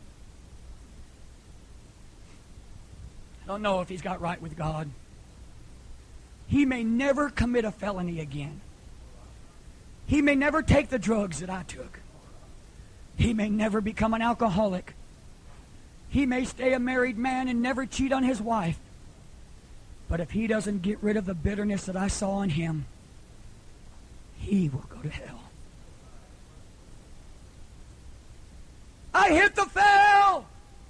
I don't know if he's got right with God. He may never commit a felony again. He may never take the drugs that I took. He may never become an alcoholic. He may stay a married man and never cheat on his wife. But if he doesn't get rid of the bitterness that I saw in him, he will go to hell. Ahithophel!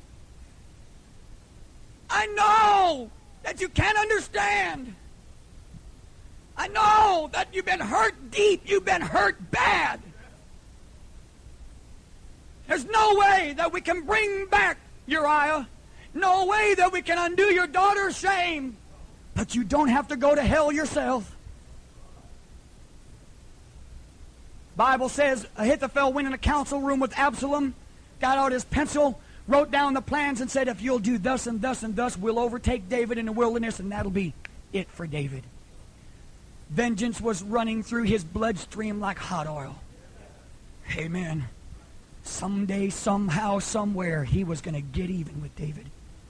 I know that you can't understand. I know that you've been hurt deep. You've been hurt bad. There's no way that we can bring back Uriah. No way that we can undo your daughter's shame. But you don't have to go to hell yourself. Bible says Ahithophel went in a council room with Absalom, got out his pencil, wrote down the plans and said, if you'll do thus and thus and thus, we'll overtake David in the wilderness and that'll be it for David. Vengeance was running through his bloodstream like hot oil. Amen. Someday, somehow, somewhere, he was going to get even with David.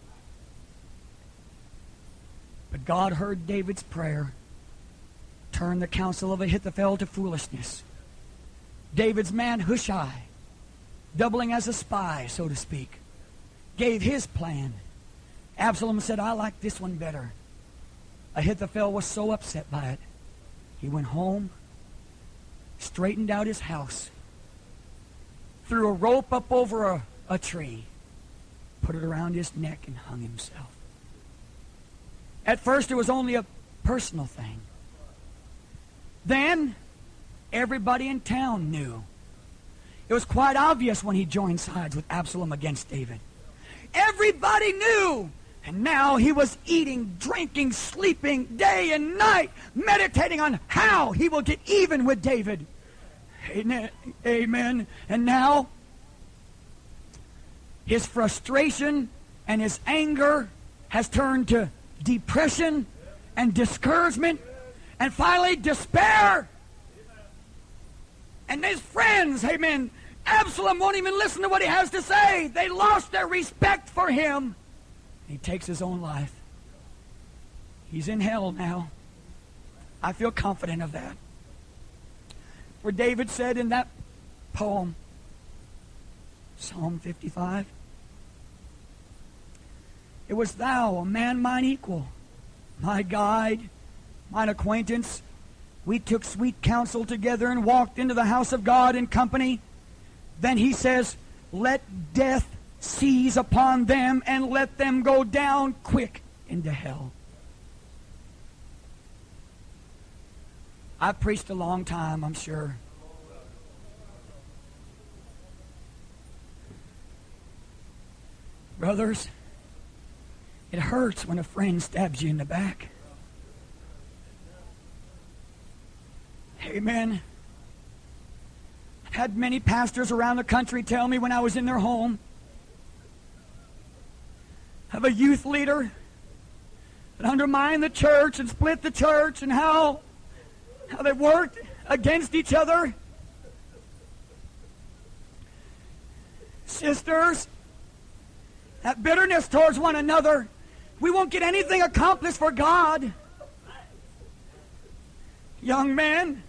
But God heard David's prayer, turned the counsel of Ahithophel to foolishness. David's man Hushai, doubling as a spy, so to speak, gave his plan. Absalom said, I like this one better. Ahithophel was so upset by it. He went home, straightened out his house, threw a rope up over a, a tree, put it around his neck, and hung himself. At first, it was only a personal thing. Then, everybody in town knew. It was quite obvious when he joined sides with Absalom against David. Everybody knew. And now he was eating, drinking, sleeping day and night, meditating on how he will get even with David. Amen. And now, his frustration and his anger has turned to depression and discouragement and finally despair. And his friends, amen, Absalom won't even listen to what he has to say. They lost their respect for him. He takes his own life. He's in hell now. I feel confident of that. For David said in that poem, Psalm fifty-five, it was thou, a man mine equal, my guide, mine acquaintance. We took sweet counsel together and walked into the house of God in company. Then he says, let death seize upon them and let them go down quick into hell. I've preached a long time, I'm sure. Brothers, it hurts when a friend stabs you in the back. Amen. I've had many pastors around the country tell me when I was in their home of a youth leader that undermined the church and split the church, and how, how they worked against each other. Sisters, that bitterness towards one another, we won't get anything accomplished for God. Young man,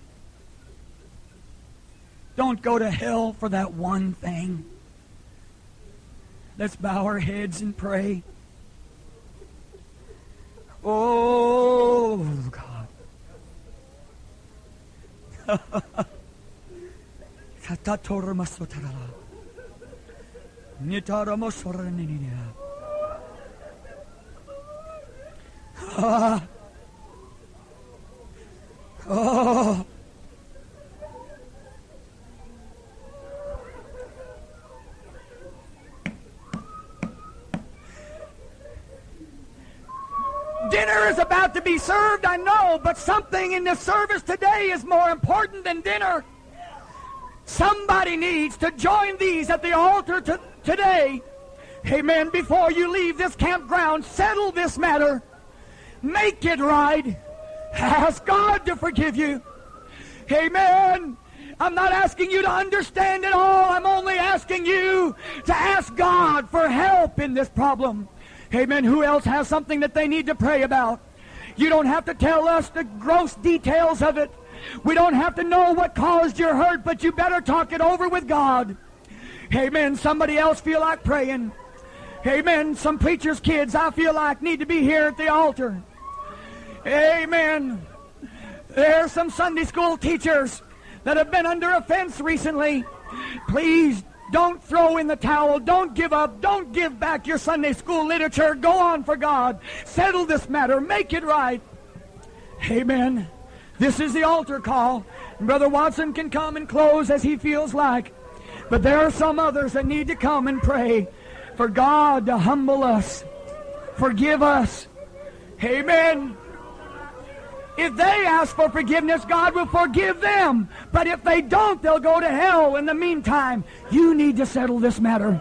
don't go to hell for that one thing. Let's bow our heads and pray. Oh, God. Uh, oh. Dinner is about to be served, I know, but something in this service today is more important than dinner. Somebody needs to join these at the altar to, today. Amen. Before you leave this campground, settle this matter. Make it right. Ask God to forgive you. Amen. I'm not asking you to understand it all. I'm only asking you to ask God for help in this problem. Amen. Who else has something that they need to pray about? You don't have to tell us the gross details of it. We don't have to know what caused your hurt, but you better talk it over with God. Amen. Somebody else feel like praying. Amen. Some preacher's kids, I feel like, need to be here at the altar. Amen. There's some Sunday school teachers that have been under offense recently. Please don't throw in the towel. Don't give up. Don't give back your Sunday school literature. Go on for God. Settle this matter. Make it right. Amen. This is the altar call. Brother Watson can come and close as he feels like. But there are some others that need to come and pray for God to humble us. Forgive us. Amen. If they ask for forgiveness, God will forgive them. But if they don't, they'll go to hell. In the meantime, you need to settle this matter.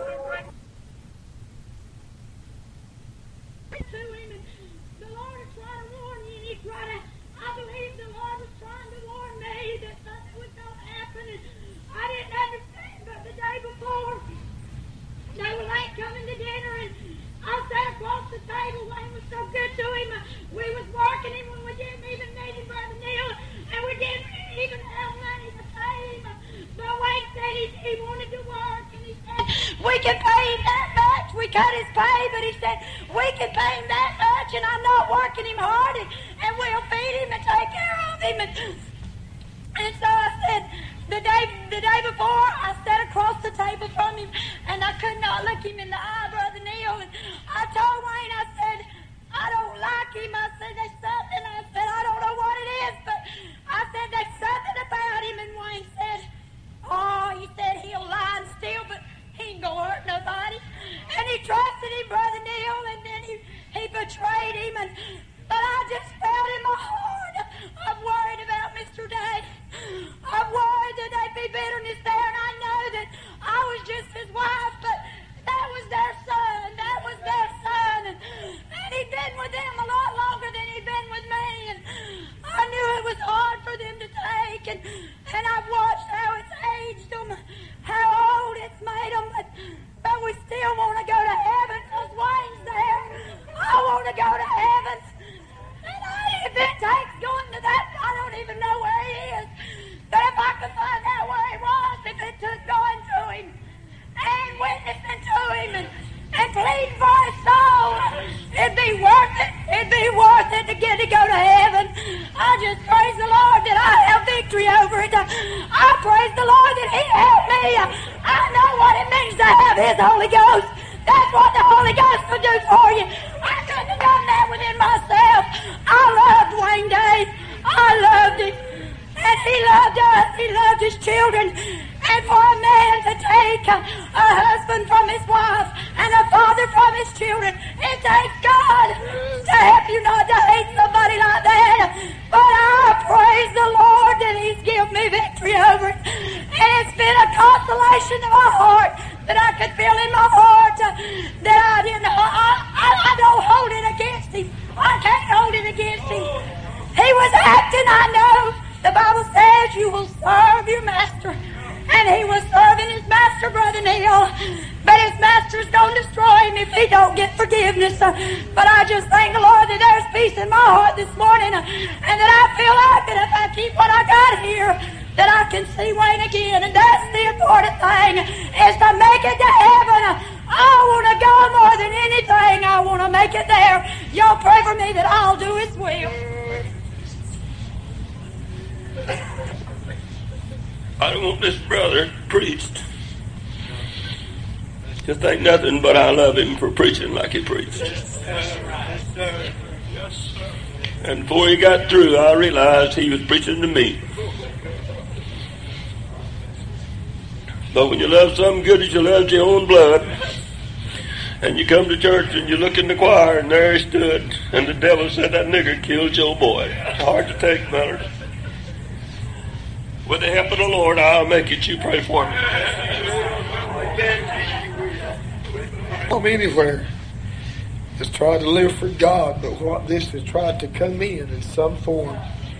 We was working him when we didn't even need him, Brother Neil, and we didn't even have money to pay him. But Wayne said he, he wanted to work, and he said, we can pay him that much. We cut his pay, but he said, we can pay him that much, and I'm not working him hard, and, and we'll feed him and take care of him. And, and so I said, the day, the day before, I sat across the table from him, and I could not look him in the eye, Brother Neil, and I told Wayne, I said, I don't like him. I said, there's something. I said, I don't know what it is, but I said, there's something about him. And Wayne said, oh, he said, he'll lie and steal, but he ain't gonna hurt nobody. And he trusted him, Brother Neil, and then he, he betrayed him. And but I just felt in my heart, I'm worried about Mister Day. I'm worried that there'd be bitterness there, and I know that I was just his wife, but that was their son. That was their son. And, and he'd been with them a lot longer than he'd been with me. And I knew it was hard for them to take. And, and I've watched how it's aged them, how old it's made them. But, but we still want to go to heaven because Wayne's there. I want to go to heaven. And I, if it takes going to that, I don't even know where he is. But if I could find out where he was, if it took going to him, and witnessing to him and, and pleading for his soul, it'd be worth it. It'd be worth it to get to go to heaven. I just praise the Lord that I have victory over it. I praise the Lord that he helped me. I know what it means to have his Holy Ghost. That's what the Holy Ghost will do for you. I couldn't have done that within myself. I loved Wayne Day. I loved him. And he loved us. He loved his children. And for a man to take a, a husband from his wife and a father from his children, it takes God to help you not to hate somebody like that. But I praise the Lord that he's given me victory over it. And it's been a consolation to my heart that I could feel in my heart uh, that I didn't, I, I, I don't hold it against him. I can't hold it against him. He was acting, I know. The Bible says you will serve your master. And he was serving his master, Brother Neil. But his master's going to destroy him if he don't get forgiveness. Uh, but I just thank the Lord that there's peace in my heart this morning. Uh, and that I feel like that if I keep what I got here, that I can see Wayne again. And that's the important thing, is to make it to heaven. Uh, I want to go more than anything. I want to make it there. Y'all pray for me that I'll do his will. I don't want this brother preached to think nothing but I love him for preaching like he preached. And before he got through, I realized he was preaching to me. But when you love something good as you love your own blood, and you come to church and you look in the choir and there he stood, and the devil said, that nigger killed your boy. It's hard to take, Miller. With the help of the Lord, I'll make it. You pray for me. Come anywhere. Just try to live for God, but what this has tried to come in in some form.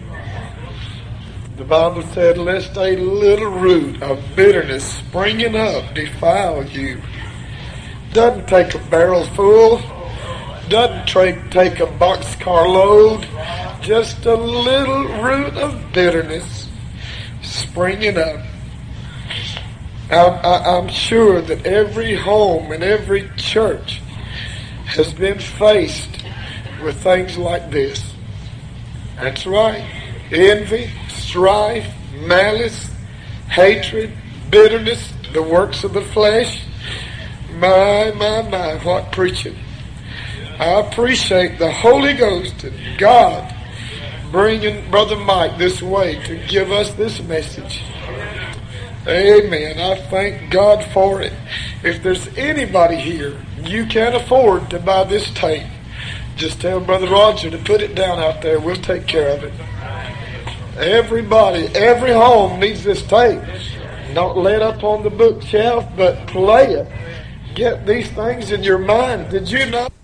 The Bible said, lest a little root of bitterness springing up defile you. Doesn't take a barrel full. Doesn't tra- take a boxcar load. Just a little root of bitterness springing up. I'm, I, I'm sure that every home and every church has been faced with things like this. That's right. Envy, strife, malice, hatred, bitterness, the works of the flesh. My, my, my, what preaching. I appreciate the Holy Ghost and God bringing Brother Mike this way to give us this message. Amen. I thank God for it. If there's anybody here, you can't afford to buy this tape, just tell Brother Roger to put it down out there. We'll take care of it. Everybody, every home needs this tape. Not let up on the bookshelf, but play it. Get these things in your mind. Did you know?